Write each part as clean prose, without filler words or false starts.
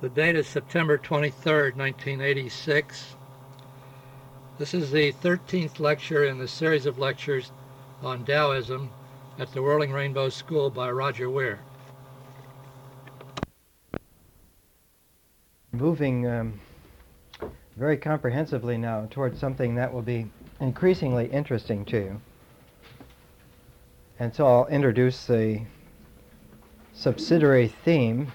The date is September 23rd, 1986. This is the 13th lecture in the series of lectures on Taoism at the Whirling Rainbow School by Roger Weir. Moving very comprehensively now towards something that will be increasingly interesting to you. And so I'll introduce the subsidiary theme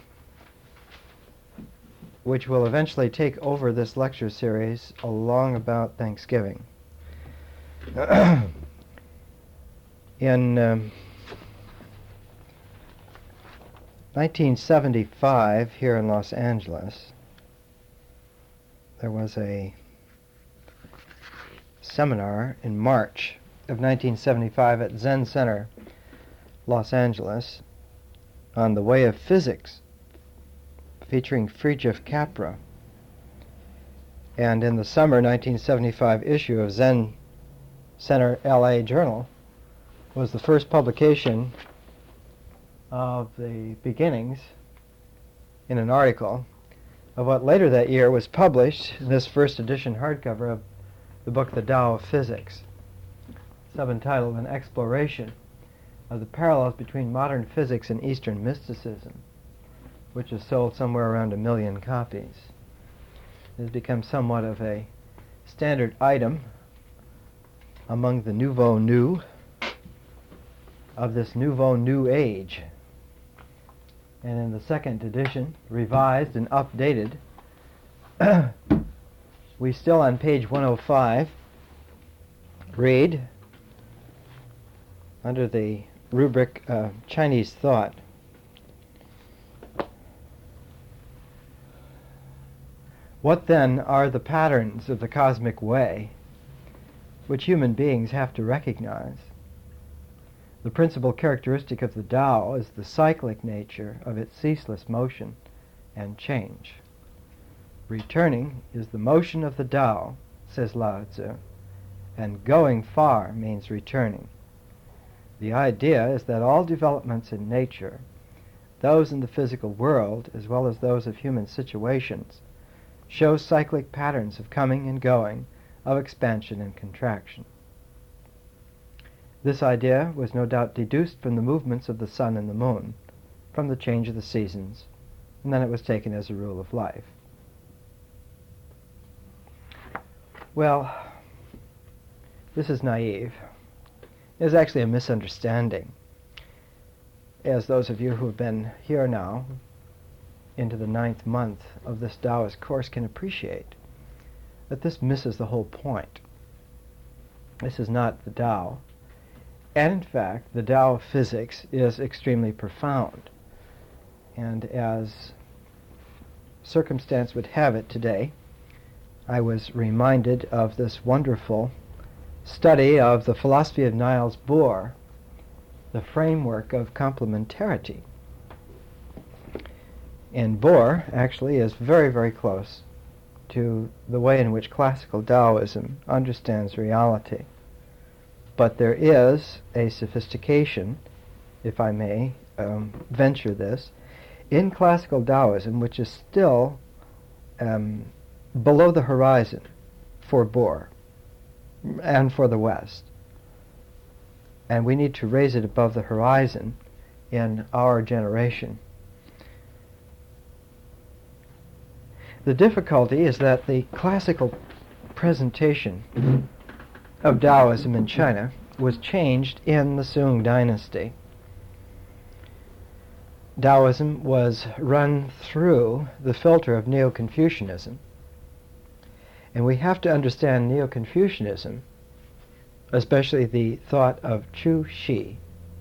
which will eventually take over this lecture series along about Thanksgiving. In 1975, here in Los Angeles, there was a seminar in March of 1975 at Zen Center, Los Angeles, on the way of physics, featuring Fridtjof Capra. And in the summer 1975 issue of Zen Center LA Journal was the first publication of the beginnings in an article of what later that year was published in this first edition hardcover of the book The Tao of Physics, subentitled An Exploration of the Parallels Between Modern Physics and Eastern Mysticism, which has sold somewhere around 1 million copies. It has become somewhat of a standard item among the nouveau new of this nouveau new age. And in the second edition, revised and updated, we still on page 105 read, under the rubric Chinese thought, what then are the patterns of the cosmic way which human beings have to recognize? The principal characteristic of the Tao is the cyclic nature of its ceaseless motion and change. Returning is the motion of the Tao, says Lao Tzu, and going far means returning. The idea is that all developments in nature, those in the physical world as well as those of human situations, show cyclic patterns of coming and going, of expansion and contraction. This idea was no doubt deduced from the movements of the sun and the moon, from the change of the seasons, and then it was taken as a rule of life. Well, this is naive. It is actually a misunderstanding, as those of you who have been here now into the 9th month of this Taoist course can appreciate, that this misses the whole point. This is not the Tao. And in fact, the Tao of physics is extremely profound. And as circumstance would have it today, I was reminded of this wonderful study of the philosophy of Niels Bohr, the framework of complementarity. And Bohr actually is very, very close to the way in which classical Taoism understands reality. But there is a sophistication, if I may venture this, in classical Taoism which is still below the horizon for Bohr and for the West. And we need to raise it above the horizon in our generation. The difficulty is that the classical presentation of Taoism in China was changed in the Sung dynasty. Taoism was run through the filter of Neo-Confucianism, and we have to understand Neo-Confucianism, especially the thought of Chu Xi,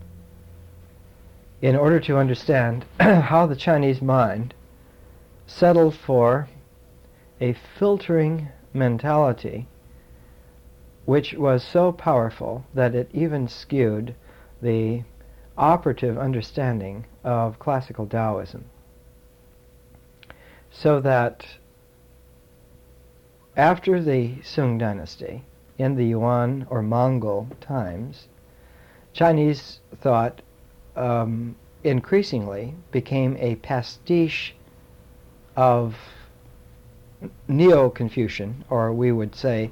in order to understand how the Chinese mind settled for a filtering mentality which was so powerful that it even skewed the operative understanding of classical Taoism. So that after the Sung dynasty, in the Yuan or Mongol times, Chinese thought increasingly became a pastiche of Neo-Confucian, or we would say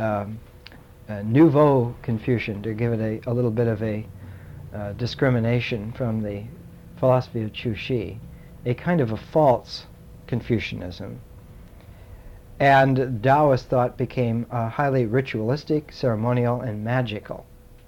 Nouveau Confucian, to give it a little bit of a discrimination from the philosophy of Chu Shi, a kind of a false Confucianism. And Taoist thought became highly ritualistic, ceremonial, and magical.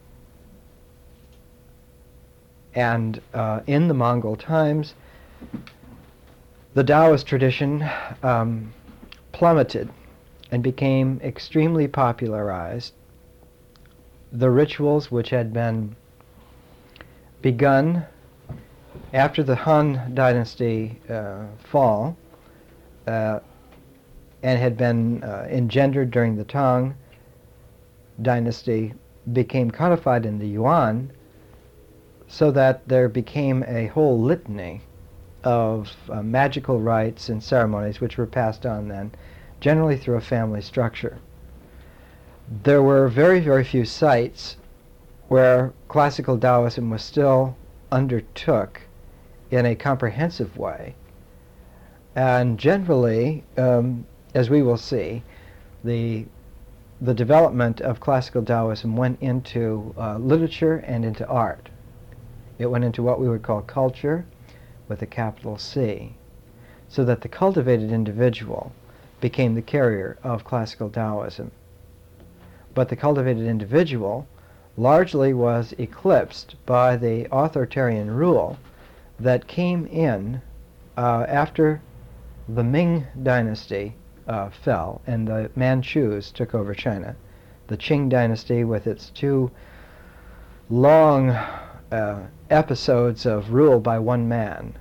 And in the Mongol times, the Taoist tradition plummeted and became extremely popularized. The rituals which had been begun after the Han Dynasty fall and had been engendered during the Tang Dynasty became codified in the Yuan, so that there became a whole litany of magical rites and ceremonies which were passed on then, generally through a family structure. There were very, very few sites where classical Taoism was still undertook in a comprehensive way. And generally, as we will see, the development of classical Taoism went into literature and into art. It went into what we would call culture with a capital C, so that the cultivated individual became the carrier of classical Taoism. But the cultivated individual largely was eclipsed by the authoritarian rule that came in after the Ming Dynasty fell and the Manchus took over China. The Qing Dynasty, with its two long episodes of rule by one man.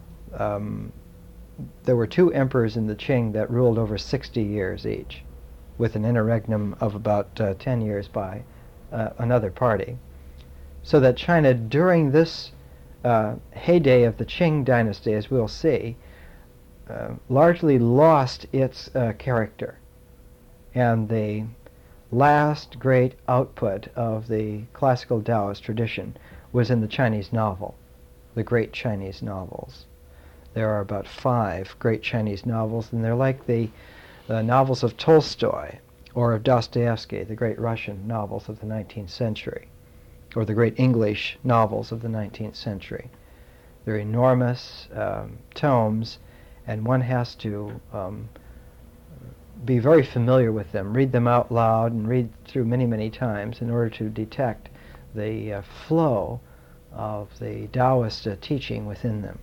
There were two emperors in the Qing that ruled over 60 years each, with an interregnum of about 10 years by another party. So that China, during this heyday of the Qing Dynasty, as we'll see, largely lost its character. And the last great output of the classical Taoist tradition was in the Chinese novel, the great Chinese novels. There are about 5 great Chinese novels, and they're like the novels of Tolstoy or of Dostoevsky, the great Russian novels of the 19th century, or the great English novels of the 19th century. They're enormous tomes, and one has to be very familiar with them, read them out loud, and read through many, many times in order to detect the flow of the Taoist teaching within them.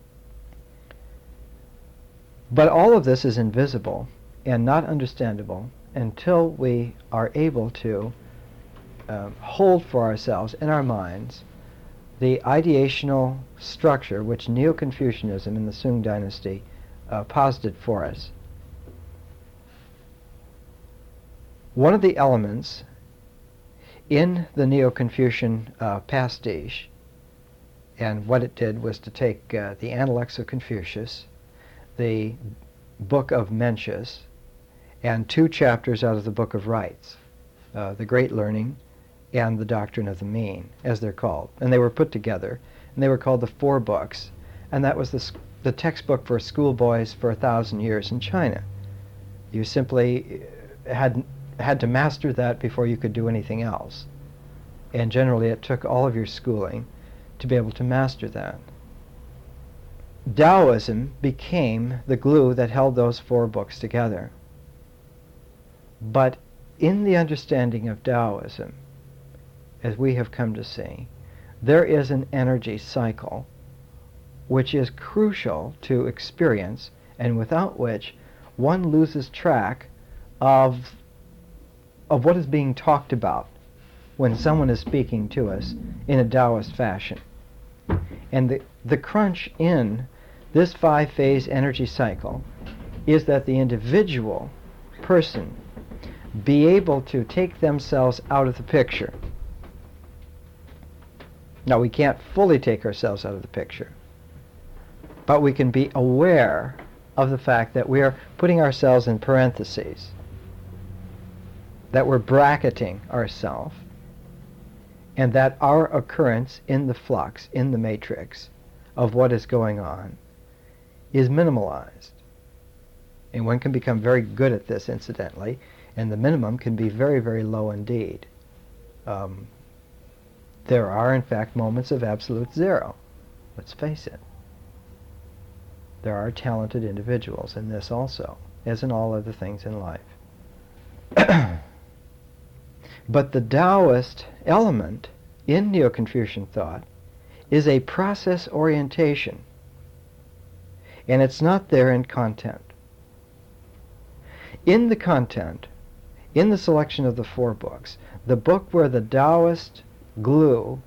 But all of this is invisible and not understandable until we are able to hold for ourselves in our minds the ideational structure which Neo-Confucianism in the Sung Dynasty posited for us. One of the elements in the Neo-Confucian pastiche, and what it did was to take the Analects of Confucius, the Book of Mencius, and 2 chapters out of the Book of Rites, the Great Learning and the Doctrine of the Mean, as they're called. And they were put together, and they were called the 4 books, and that was the textbook for schoolboys for 1,000 years in China. You simply had to master that before you could do anything else. And generally it took all of your schooling to be able to master that. Taoism became the glue that held those 4 books together. But in the understanding of Taoism, as we have come to see, there is an energy cycle which is crucial to experience, and without which one loses track of what is being talked about when someone is speaking to us in a Taoist fashion. And the crunch in this 5-phase energy cycle is that the individual person be able to take themselves out of the picture. Now, we can't fully take ourselves out of the picture, but we can be aware of the fact that we are putting ourselves in parentheses, that we're bracketing ourselves, and that our occurrence in the flux, in the matrix of what is going on, is minimalized. And one can become very good at this, incidentally, and the minimum can be very, very low indeed. There are, in fact, moments of absolute zero. Let's face it. There are talented individuals in this also, as in all other things in life. But the Taoist element in Neo-Confucian thought is a process orientation, and it's not there in content. In the content, in the selection of the 4 books, the book where the Taoist glue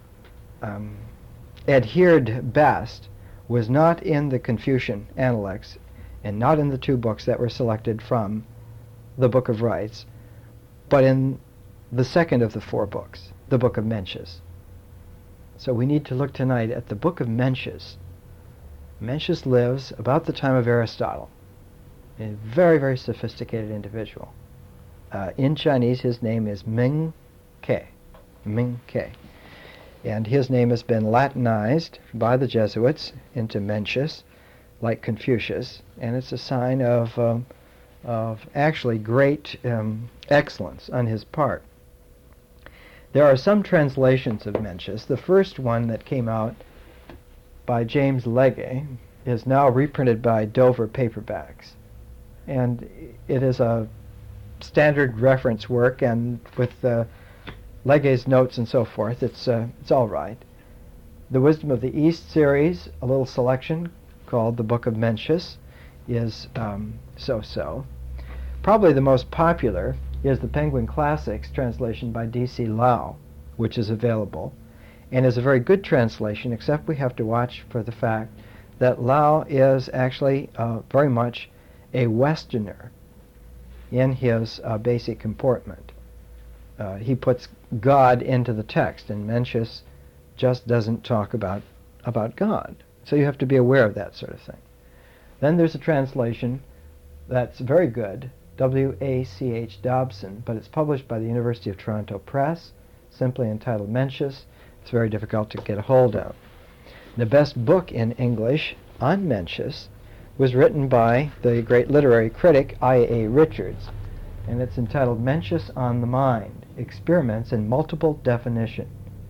adhered best was not in the Confucian Analects and not in the 2 books that were selected from the Book of Rites, but in the second of the 4 books, the Book of Mencius. So we need to look tonight at the Book of Mencius. Mencius lives about the time of Aristotle, a very, very sophisticated individual. In Chinese, his name is Ming Ke. Ming Ke. And his name has been Latinized by the Jesuits into Mencius, like Confucius, and it's a sign of actually great excellence on his part. There are some translations of Mencius. The first one that came out by James Legge is now reprinted by Dover Paperbacks, and it is a standard reference work, and with Legge's notes and so forth, it's all right. The Wisdom of the East series, a little selection called the Book of Mencius, is so-so. Probably the most popular is the Penguin Classics translation by D.C. Lau, which is available, and is a very good translation, except we have to watch for the fact that Lau is actually very much a Westerner in his basic comportment. He puts God into the text, and Mencius just doesn't talk about God. So you have to be aware of that sort of thing. Then there's a translation that's very good, W.A.C.H. Dobson, but it's published by the University of Toronto Press, simply entitled Mencius. It's very difficult to get a hold of. The best book in English on Mencius was written by the great literary critic I.A. Richards, and it's entitled Mencius on the Mind, Experiments in Multiple Definition.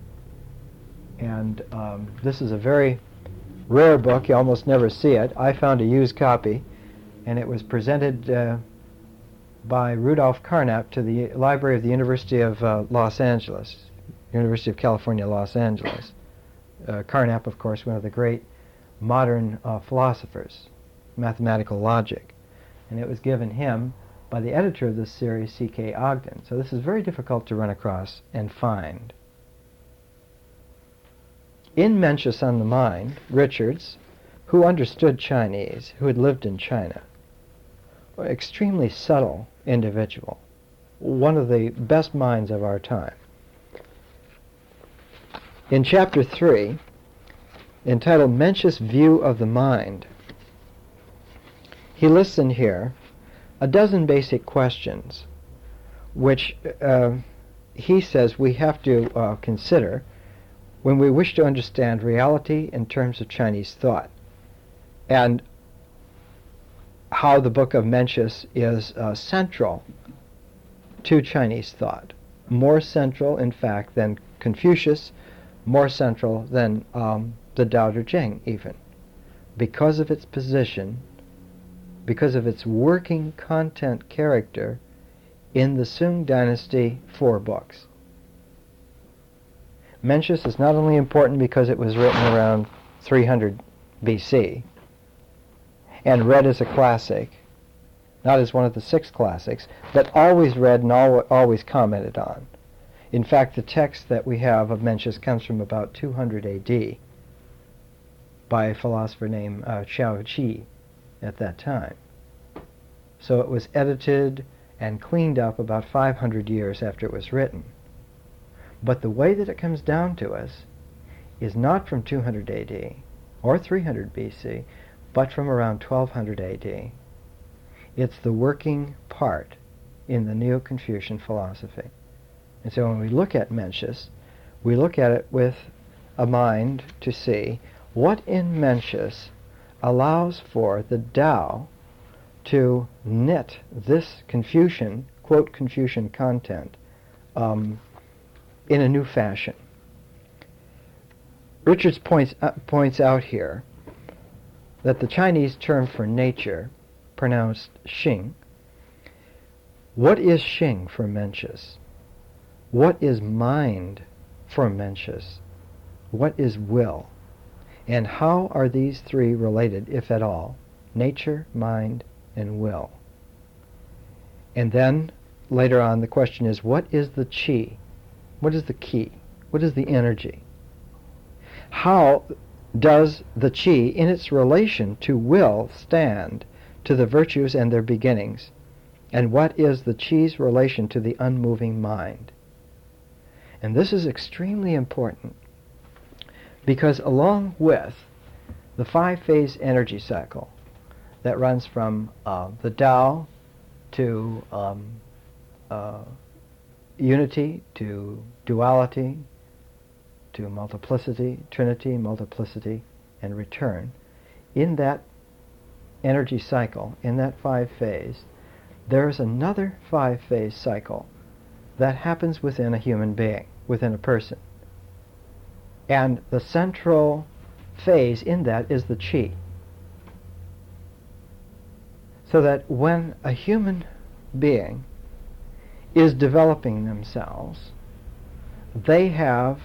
And this is a very rare book. You almost never see it. I found a used copy, and it was presented by Rudolph Carnap to the library of the University of Los Angeles, University of California, Los Angeles. Carnap, of course, one of the great modern philosophers, mathematical logic. And it was given him by the editor of this series, C.K. Ogden. So this is very difficult to run across and find. In Mencius on the Mind, Richards, who understood Chinese, who had lived in China, an extremely subtle individual, one of the best minds of our time. In Chapter 3, entitled Mencius' View of the Mind, he lists in here a dozen basic questions which he says we have to consider when we wish to understand reality in terms of Chinese thought, and how the Book of Mencius is central to Chinese thought. More central, in fact, than Confucius, more central than the Tao Te Ching, even, because of its position, because of its working content character in the Sung Dynasty 4 books. Mencius is not only important because it was written around 300 BC and read as a classic, not as one of the 6 classics, but always read and always commented on. In fact, the text that we have of Mencius comes from about 200 AD by a philosopher named Xiao Qi at that time. So it was edited and cleaned up about 500 years after it was written. But the way that it comes down to us is not from 200 AD or 300 BC, but from around 1200 AD. It's the working part in the Neo-Confucian philosophy. And so when we look at Mencius, we look at it with a mind to see what in Mencius allows for the Tao to knit this Confucian, quote, Confucian content in a new fashion. Richards points out here that the Chinese term for nature, pronounced Xing, what is Xing for Mencius? What is mind for Mencius? What is will? And how are these three related, if at all? Nature, mind, and will. And then, later on, the question is, what is the qi? What is the key? What is the energy? How does the qi, in its relation to will, stand to the virtues and their beginnings? And what is the qi's relation to the unmoving mind? And this is extremely important, because along with the five-phase energy cycle that runs from the Tao to unity, to duality, to multiplicity, trinity, multiplicity, and return, in that energy cycle, in that five-phase, there's another five-phase cycle that happens within a human being, within a person. And the central phase in that is the qi. So that when a human being is developing themselves, they have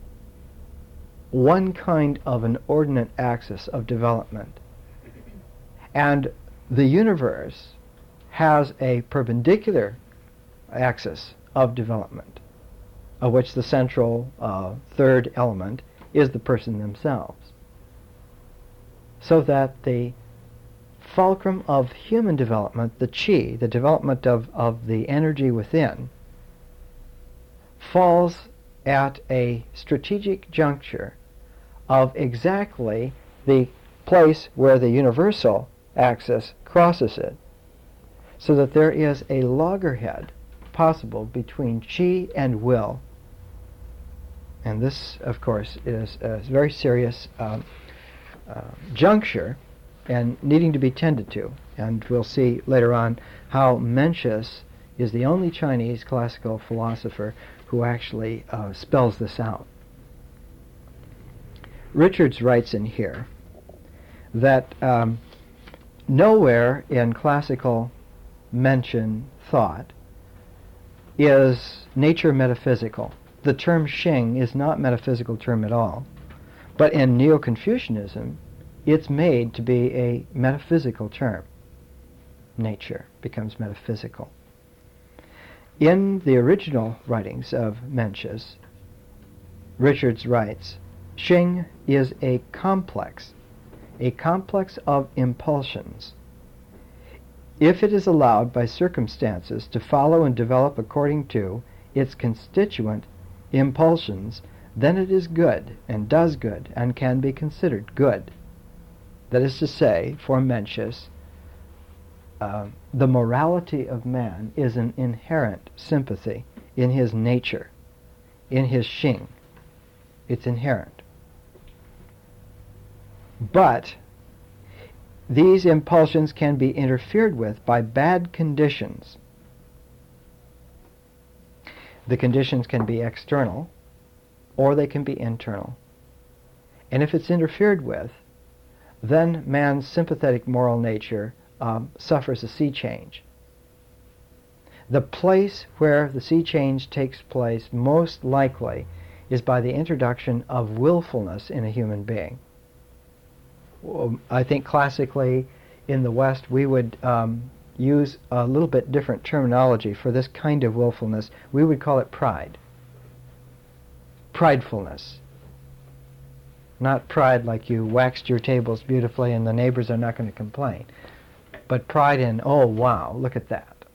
one kind of an ordinate axis of development. And the universe has a perpendicular axis of development, of which the central third element is the person themselves. So that the fulcrum of human development, the qi, the development of the energy within, falls at a strategic juncture of exactly the place where the universal axis crosses it, so that there is a loggerhead possible between qi and will. And this, of course, is a very serious juncture and needing to be tended to. And we'll see later on how Mencius is the only Chinese classical philosopher who actually spells this out. Richards writes in here that nowhere in classical Mencian thought is nature metaphysical. The term Xing is not a metaphysical term at all, but in Neo-Confucianism, it's made to be a metaphysical term. Nature becomes metaphysical. In the original writings of Mencius, Richards writes, Xing is a complex of impulsions. If it is allowed by circumstances to follow and develop according to its constituent impulsions, then it is good and does good and can be considered good. That is to say, for Mencius, the morality of man is an inherent sympathy in his nature, in his Xing. It's inherent. But these impulsions can be interfered with by bad conditions. The conditions can be external, or they can be internal. And if it's interfered with, then man's sympathetic moral nature suffers a sea change. The place where the sea change takes place most likely is by the introduction of willfulness in a human being. I think classically in the West we would use a little bit different terminology for this kind of willfulness. We would call it pride. Pridefulness. Not pride like you waxed your tables beautifully and the neighbors are not going to complain, but pride in, oh wow, look at that.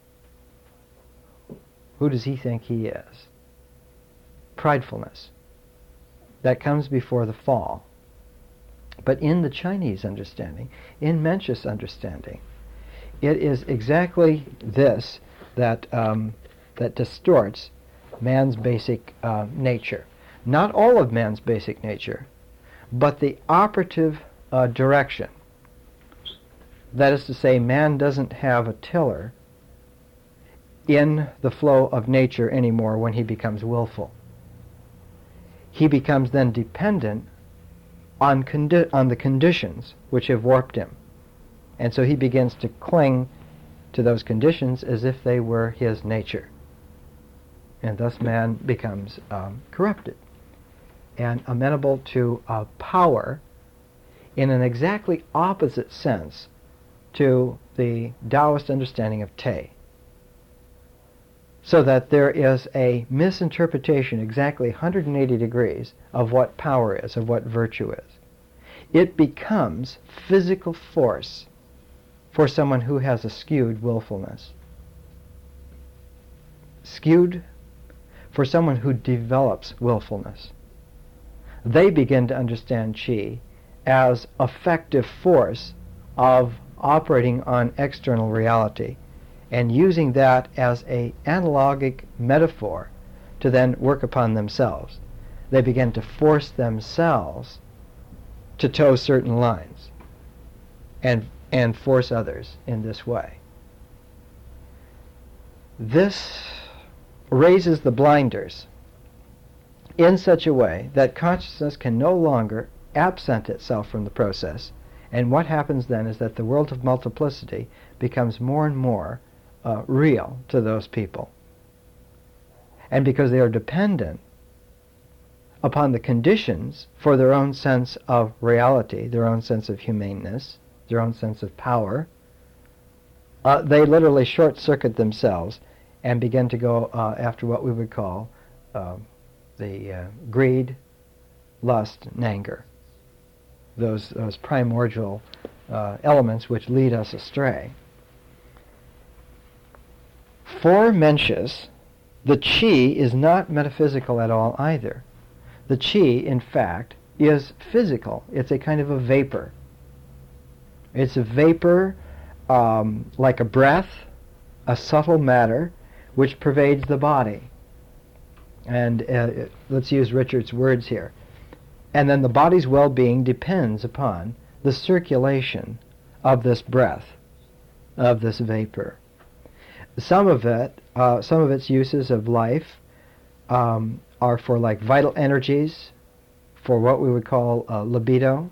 Who does he think he is? Pridefulness. That comes before the fall. But in the Chinese understanding, in Mencius understanding, it is exactly this that distorts man's basic nature. Not all of man's basic nature, but the operative direction. That is to say, man doesn't have a tiller in the flow of nature anymore when he becomes willful. He becomes then dependent on the conditions which have warped him. And so he begins to cling to those conditions as if they were his nature. And thus man becomes corrupted and amenable to power in an exactly opposite sense to the Taoist understanding of Te. So that there is a misinterpretation exactly 180 degrees of what power is, of what virtue is. It becomes physical force for someone who has a skewed willfulness. Skewed for someone who develops willfulness. They begin to understand Qi as effective force of operating on external reality and using that as an analogic metaphor to then work upon themselves. They begin to force themselves to toe certain lines and force others in this way. This raises the blinders in such a way that consciousness can no longer absent itself from the process, and what happens then is that the world of multiplicity becomes more and more real to those people. And because they are dependent upon the conditions for their own sense of reality, their own sense of humaneness, their own sense of power, they literally short-circuit themselves and begin to go after what we would call the greed, lust, and anger. Those primordial elements which lead us astray. For Mencius, the Qi is not metaphysical at all either. The Qi, in fact, is physical. It's a kind of a vapor. It's a vapor like a breath, a subtle matter, which pervades the body. And let's use Richard's words here. And then the body's well-being depends upon the circulation of this breath, of this vapor. Some of its uses of life are for like vital energies, for what we would call libido,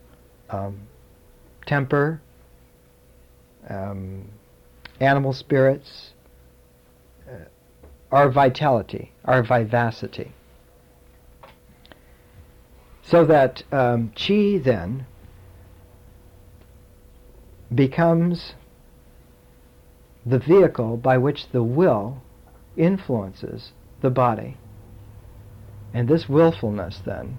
temper, animal spirits, our vitality, our vivacity. So that Qi then becomes the vehicle by which the will influences the body. And this willfulness then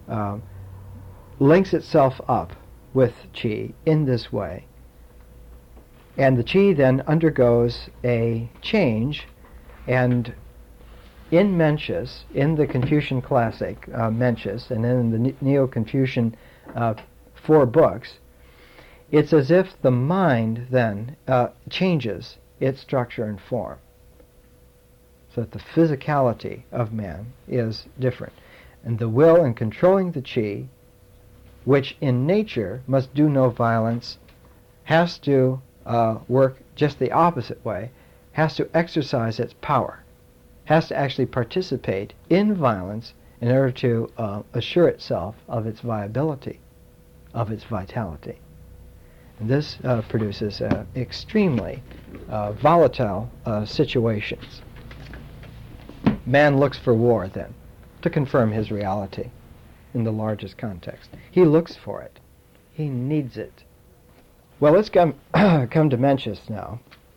links itself up with Qi in this way. And the Qi then undergoes a change, and in Mencius, in the Confucian classic, Mencius, and in the Neo-Confucian 4 books, it's as if the mind then changes its structure and form, so that the physicality of man is different. And the will in controlling the Qi, which in nature must do no violence, has to work just the opposite way, has to exercise its power, has to actually participate in violence in order to assure itself of its viability, of its vitality. And this produces extremely volatile situations. Man looks for war, then, to confirm his reality in the largest context. He looks for it. He needs it. Well, let's come to Mencius now.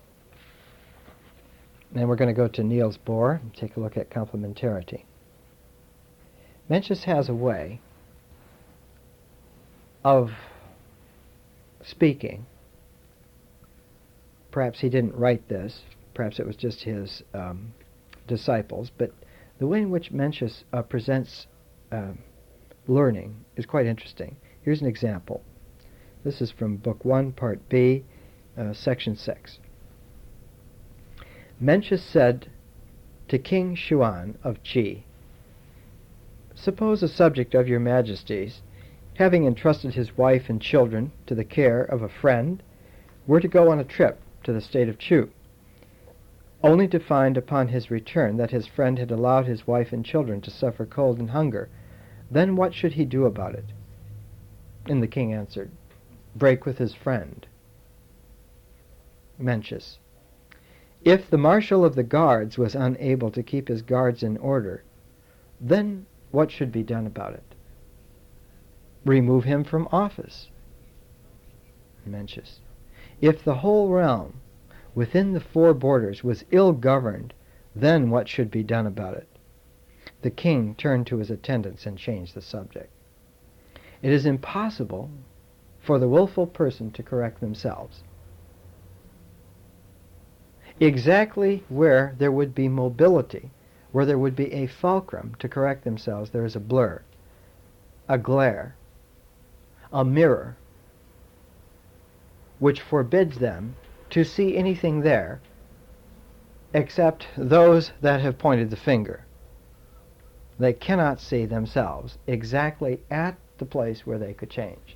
And we're going to go to Niels Bohr and take a look at complementarity. Mencius has a way of speaking. Perhaps he didn't write this. Perhaps it was just his disciples. But the way in which Mencius presents learning is quite interesting. Here's an example. This is from Book 1, Part B, Section 6. Mencius said to King Xuan of Qi, "Suppose a subject of your majesties, having entrusted his wife and children to the care of a friend, were to go on a trip to the state of Chu, only to find upon his return that his friend had allowed his wife and children to suffer cold and hunger, then what should he do about it? And the king answered, break with his friend. Mencius. If the marshal of the guards was unable to keep his guards in order, then what should be done about it? Remove him from office. Mencius. If the whole realm within the four borders was ill-governed, then what should be done about it? The king turned to his attendants and changed the subject. It is impossible for the willful person to correct themselves. Exactly where there would be mobility, where there would be a fulcrum to correct themselves, there is a blur, a glare, a mirror, which forbids them to see anything there except those that have pointed the finger. They cannot see themselves exactly at the place where they could change.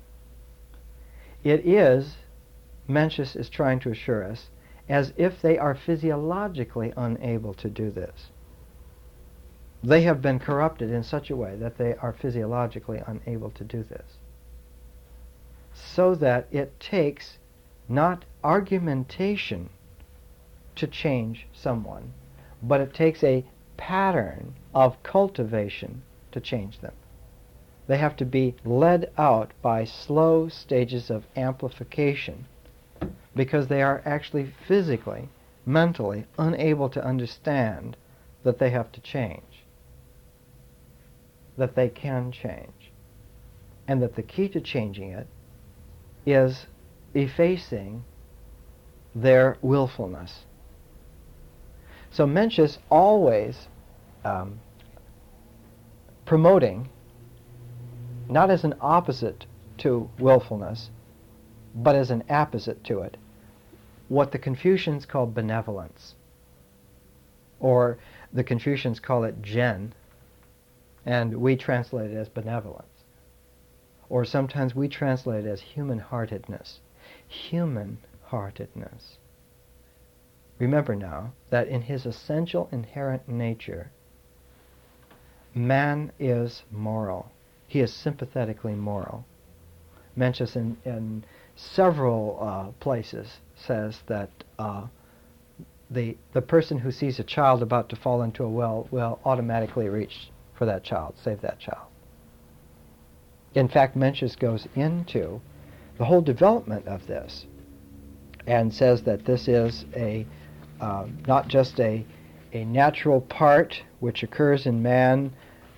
It is, Mencius is trying to assure us, as if they are physiologically unable to do this. They have been corrupted in such a way that they are physiologically unable to do this. So that it takes not argumentation to change someone, but it takes a pattern of cultivation to change them. They have to be led out by slow stages of amplification because they are actually physically, mentally unable to understand that they have to change, that they can change, and that the key to changing it is effacing their willfulness. So Mencius always promoting, not as an opposite to willfulness, but as an apposite to it, what the Confucians call benevolence, or the Confucians call it Zhen, and we translate it as benevolence, or sometimes we translate it as human-heartedness. Human-heartedness. Remember now that in his essential inherent nature, man is moral. He is sympathetically moral. Mencius in several places says that the person who sees a child about to fall into a well will automatically reach for that child, save that child. In fact, Mencius goes into the whole development of this and says that this is not just a natural part which occurs in man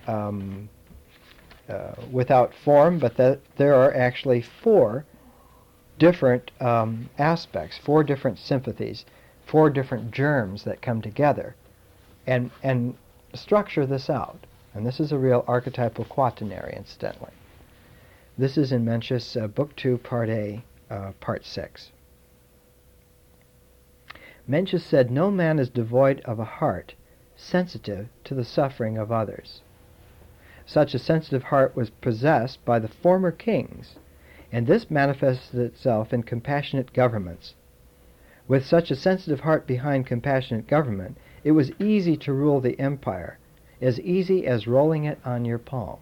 without form, but that there are actually four different aspects, four different sympathies, four different germs that come together and structure this out. And this is a real archetypal quaternary, incidentally. This is in Mencius, Book 2, Part A, Part 6. Mencius said, no man is devoid of a heart sensitive to the suffering of others. Such a sensitive heart was possessed by the former kings, and this manifested itself in compassionate governments. With such a sensitive heart behind compassionate government, it was easy to rule the empire, as easy as rolling it on your palm.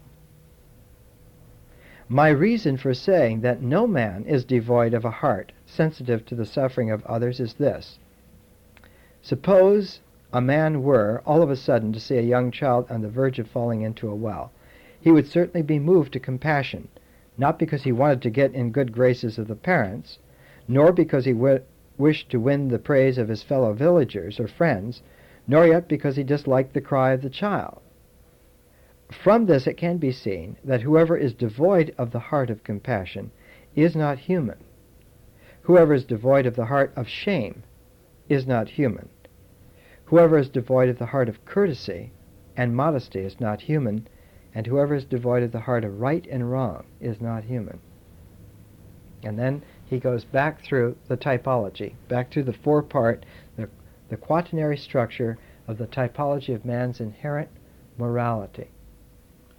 My reason for saying that no man is devoid of a heart sensitive to the suffering of others is this. Suppose a man were, all of a sudden, to see a young child on the verge of falling into a well. He would certainly be moved to compassion, not because he wanted to get in good graces of the parents, nor because he wished to win the praise of his fellow villagers or friends, nor yet because he disliked the cry of the child. From this it can be seen that whoever is devoid of the heart of compassion is not human. Whoever is devoid of the heart of shame is not human. Whoever is devoid of the heart of courtesy and modesty is not human, and whoever is devoid of the heart of right and wrong is not human. And then he goes back through the typology, back to the four-part, the quaternary structure of the typology of man's inherent morality.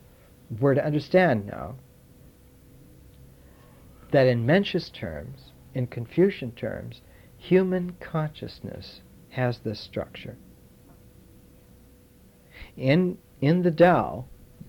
We're to understand now that in Mencius terms, in Confucian terms, human consciousness has this structure. In the Tao,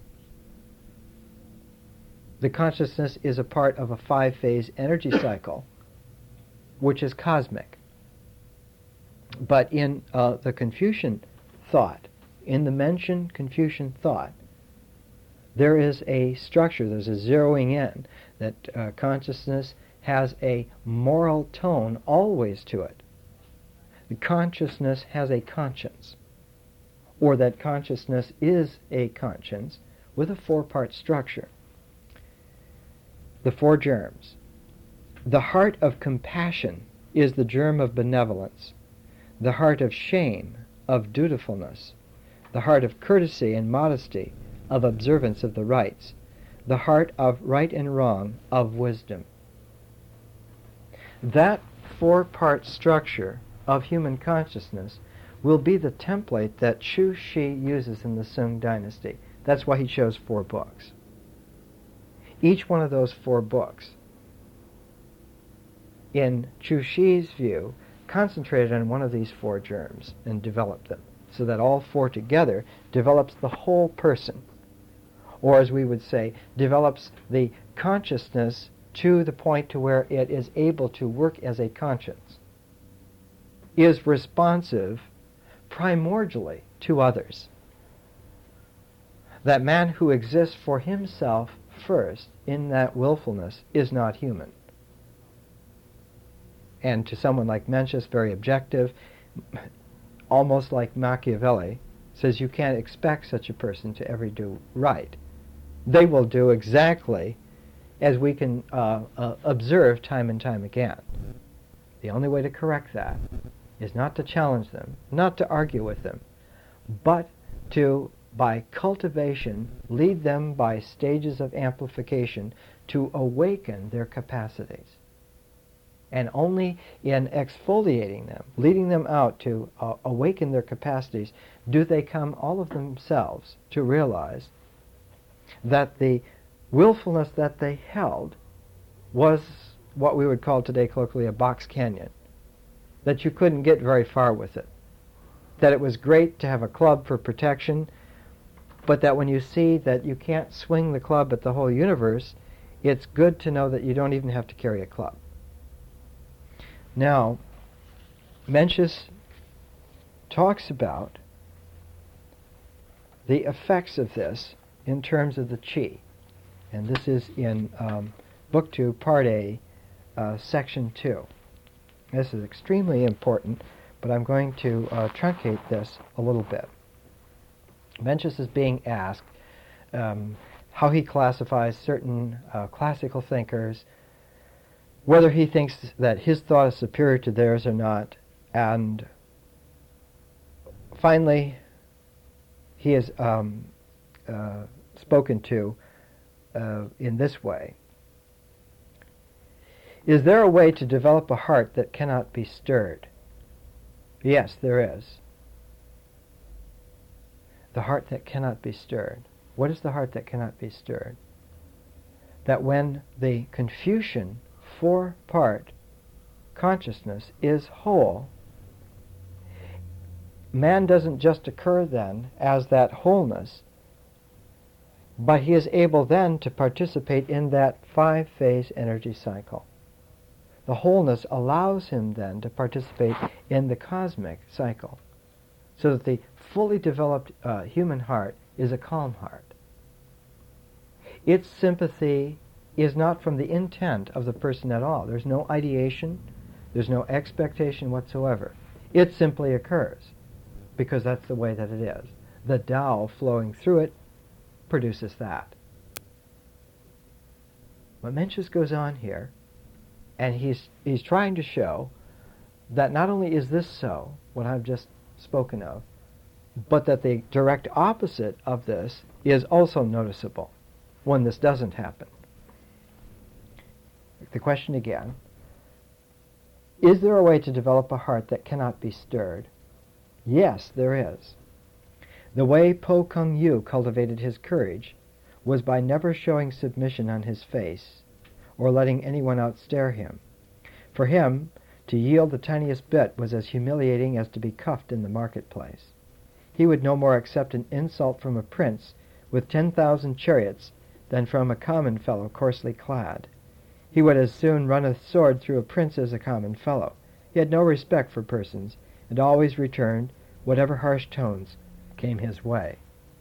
the consciousness is a part of a 5-phase energy cycle, which is cosmic. But in the Confucian thought, in the mentioned Confucian thought, there is a structure, there's a zeroing in, that consciousness has a moral tone always to it. The consciousness has a conscience, or that consciousness is a conscience with a 4-part structure. The 4 germs. The heart of compassion is the germ of benevolence, the heart of shame, of dutifulness, the heart of courtesy and modesty, of observance of the rites, the heart of right and wrong, of wisdom. That 4-part structure of human consciousness will be the template that Chu Shi uses in the Sung dynasty. That's why he chose 4 books. Each one of those 4 books, in Chu Shi's view, concentrated on one of these 4 germs and developed them, so that all 4 together develops the whole person, or as we would say, develops the consciousness to the point to where it is able to work as a conscience, is responsive primordially to others. That man who exists for himself first in that willfulness is not human. And to someone like Mencius, very objective, almost like Machiavelli, says you can't expect such a person to ever do right. They will do exactly as we can observe time and time again. The only way to correct that is not to challenge them, not to argue with them, but to, by cultivation, lead them by stages of amplification to awaken their capacities. And only in exfoliating them, leading them out to awaken their capacities, do they come all of themselves to realize that the willfulness that they held was what we would call today colloquially a box canyon, that you couldn't get very far with it, that it was great to have a club for protection, but that when you see that you can't swing the club at the whole universe, it's good to know that you don't even have to carry a club. Now, Mencius talks about the effects of this in terms of the qi. And this is in Book 2, Part A, Section 2. This is extremely important, but I'm going to truncate this a little bit. Mencius is being asked how he classifies certain classical thinkers, whether he thinks that his thought is superior to theirs or not, and finally he is spoken to in this way. Is there a way to develop a heart that cannot be stirred? Yes, there is. The heart that cannot be stirred. What is the heart that cannot be stirred? That when the Confucian 4-part consciousness is whole, man doesn't just occur then as that wholeness, but he is able then to participate in that 5-phase energy cycle. The wholeness allows him then to participate in the cosmic cycle, so that the fully developed human heart is a calm heart. Its sympathy is not from the intent of the person at all. There's no ideation, there's no expectation whatsoever. It simply occurs, because that's the way that it is. The Tao flowing through it produces that. But Mencius goes on here, and he's trying to show that not only is this so, what I've just spoken of, but that the direct opposite of this is also noticeable when this doesn't happen. The question again, is there a way to develop a heart that cannot be stirred? Yes, there is. The way Po Kung Yu cultivated his courage was by never showing submission on his face or letting anyone outstare him. For him, to yield the tiniest bit was as humiliating as to be cuffed in the marketplace. He would no more accept an insult from a prince with 10,000 chariots than from a common fellow coarsely clad. He would as soon run a sword through a prince as a common fellow. He had no respect for persons, and always returned whatever harsh tones came his way.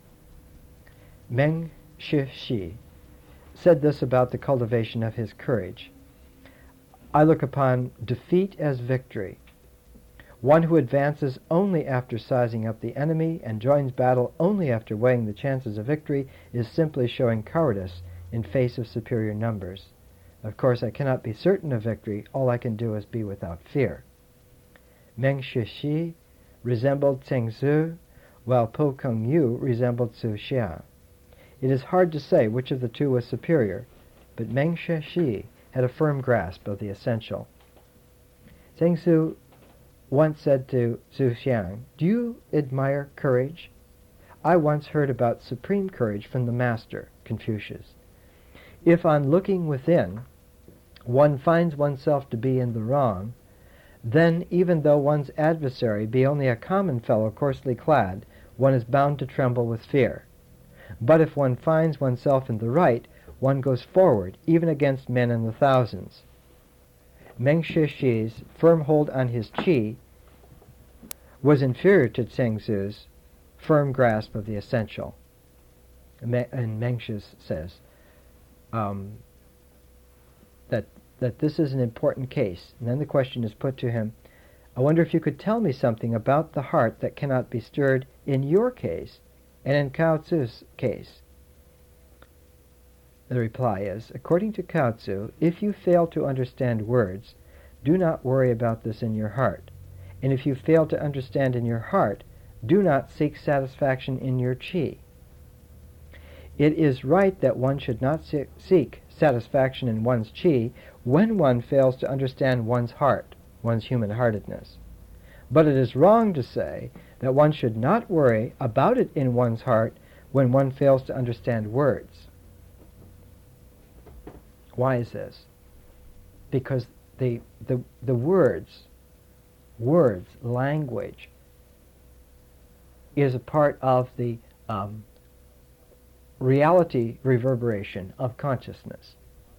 Meng Shi said this about the cultivation of his courage. I look upon defeat as victory. One who advances only after sizing up the enemy and joins battle only after weighing the chances of victory is simply showing cowardice in face of superior numbers. Of course, I cannot be certain of victory. All I can do is be without fear. Meng Shi resembled Tseng Tzu, while Po Kung Yu resembled Tzu Xia. It is hard to say which of the two was superior, but Meng Shi had a firm grasp of the essential. Tseng Tzu once said to Tzu Xiang, "Do you admire courage? I once heard about supreme courage from the master, Confucius. If on looking within, one finds oneself to be in the wrong, then even though one's adversary be only a common fellow coarsely clad, one is bound to tremble with fear. But if one finds oneself in the right, one goes forward, even against men in the thousands." Meng Shi's firm hold on his qi was inferior to Tseng Tzu's firm grasp of the essential. And Meng Shi says that this is an important case. And then the question is put to him, I wonder if you could tell me something about the heart that cannot be stirred in your case and in Cao Tzu's case. The reply is, according to Cao Tzu, if you fail to understand words, do not worry about this in your heart. And if you fail to understand in your heart, do not seek satisfaction in your qi. It is right that one should not seek satisfaction in one's qi when one fails to understand one's heart, one's human-heartedness. But it is wrong to say that one should not worry about it in one's heart when one fails to understand words. Why is this? Because the words, language, is a part of the reality reverberation of consciousness.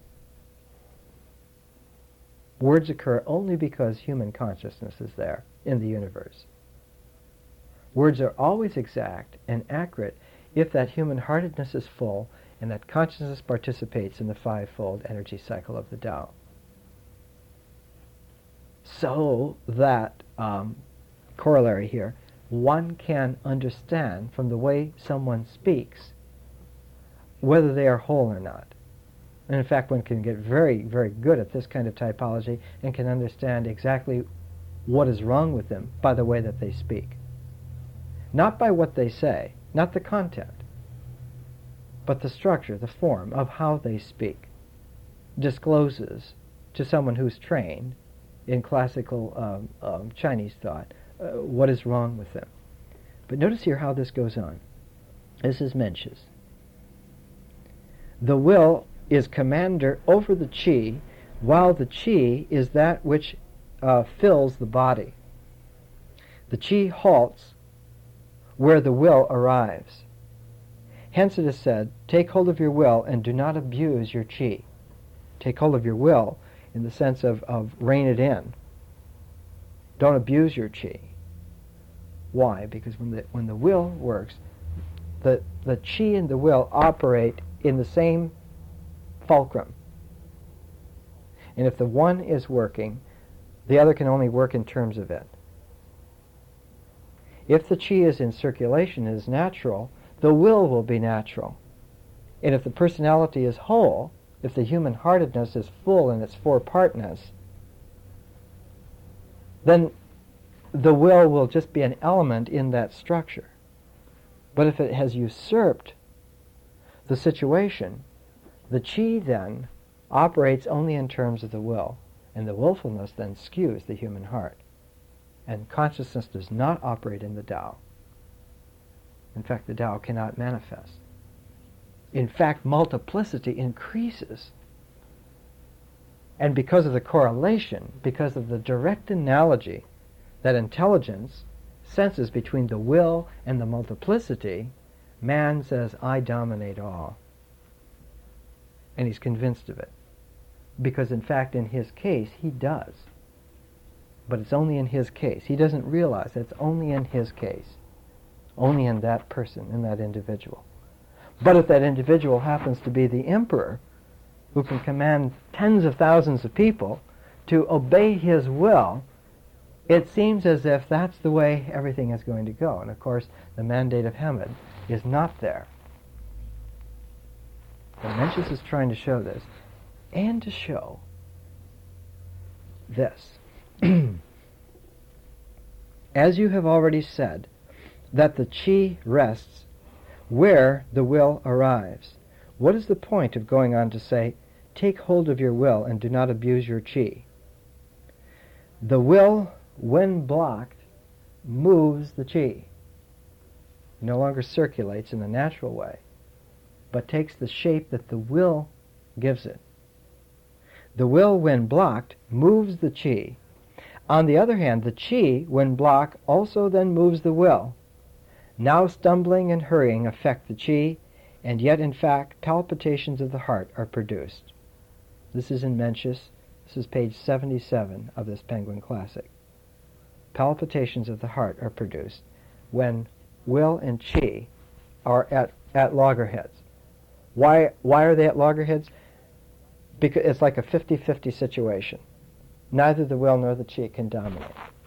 Words occur only because human consciousness is there in the universe. Words are always exact and accurate if that human-heartedness is full and that consciousness participates in the five-fold energy cycle of the Tao. So that, corollary here, one can understand from the way someone speaks whether they are whole or not. And in fact, one can get very, very good at this kind of typology and can understand exactly what is wrong with them by the way that they speak. Not by what they say, not the content, but the structure, the form of how they speak discloses to someone who's trained in classical Chinese thought what is wrong with them. But notice here how this goes on. This is Mencius. The will is commander over the qi, while the qi is that which fills the body. The qi halts where the will arrives. Hence it is said, take hold of your will and do not abuse your qi. Take hold of your will in the sense of rein it in. Don't abuse your qi. Why? Because when the will works, the qi and the will operate in the same fulcrum. And if the one is working, the other can only work in terms of it. If the qi is in circulation, is natural, the will be natural. And if the personality is whole, if the human-heartedness is full in its four-partness, then the will just be an element in that structure. But if it has usurped the situation, the qi then operates only in terms of the will, and the willfulness then skews the human heart. And consciousness does not operate in the Tao. In fact, the Tao cannot manifest. In fact, multiplicity increases And because of the correlation, because of the direct analogy that intelligence senses between the will and the multiplicity, man says, I dominate all. And he's convinced of it. Because in fact, in his case, he does. But it's only in his case. He doesn't realize it's only in his case. Only in that person, in that individual. But if that individual happens to be the emperor, who can command tens of thousands of people to obey his will, it seems as if that's the way everything is going to go. And of course, the mandate of Hamed is not there. And Mencius is trying to show this, and to show this. As you have already said, that the chi rests where the will arrives. What is the point of going on to say, take hold of your will and do not abuse your chi? The will, when blocked, moves the chi. It no longer circulates in the natural way, but takes the shape that the will gives it. The will, when blocked, moves the chi. On the other hand, the chi, when blocked, also then moves the will. Now stumbling and hurrying affect the chi, and yet in fact palpitations of the heart are produced. This is in Mencius. This is page 77 of this Penguin Classic. Palpitations of the heart are produced when will and chi are at loggerheads. Why are they at loggerheads? Because it's like a 50-50 situation. Neither the will nor the chi can dominate.